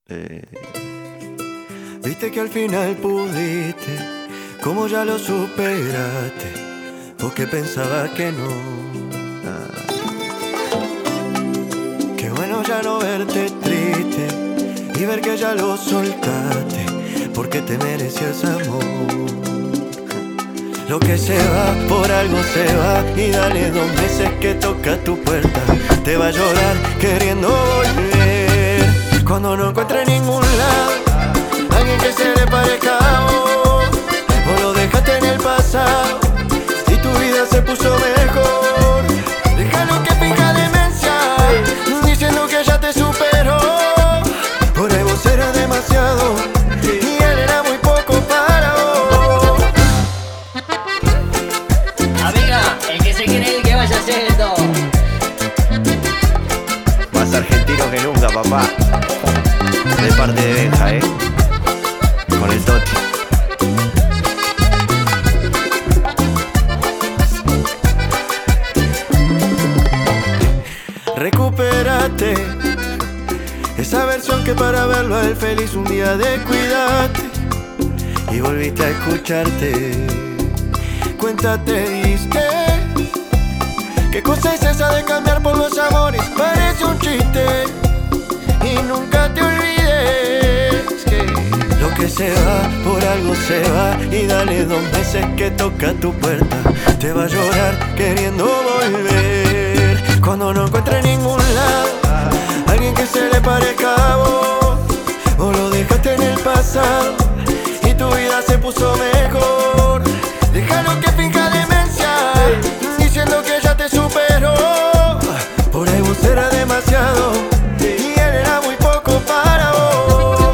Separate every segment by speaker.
Speaker 1: Eh, Viste que al final pudiste, como ya lo superaste, porque pensaba que no. Qué bueno ya no verte triste y ver que ya lo soltaste, porque te merecías amor. Lo que se va, por algo se va, y dale 2 meses que toca tu puerta. Te va a llorar queriendo volver, cuando no encuentre ningún lado alguien que se le parezca a vos. Vos lo dejaste en el pasado y tu vida se puso mejor. Déjalo que finja demencia, diciendo que ya te superó. Por ahí vos eras demasiado y él era muy poco para vos.
Speaker 2: Amiga, el que se quiere ir que vaya haciendo.
Speaker 1: Más argentino que nunca, papá. De parte de Benja, con el Toti. Recupérate esa versión que para verlo a él feliz un día descuidaste y volviste a escucharte. Cuenta te diste. ¿Qué cosa es esa de cambiar por los amores? Parece un chiste y nunca te olvides que lo que se va, por algo se va, y dale 2 meses que toca tu puerta. Te va a llorar queriendo volver, cuando no encuentre ningún lado alguien que se le parezca a vos. Vos lo dejaste en el pasado y tu vida se puso mejor. Déjalo que finja demencia, diciendo que ya te superó. Por ahí vos eras demasiado y él era muy poco para vos.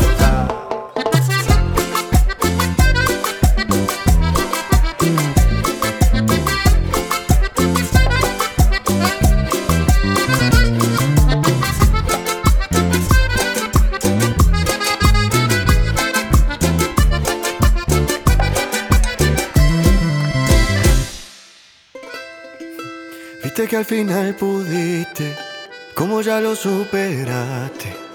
Speaker 1: Viste que al final pudiste, como ya lo superaste,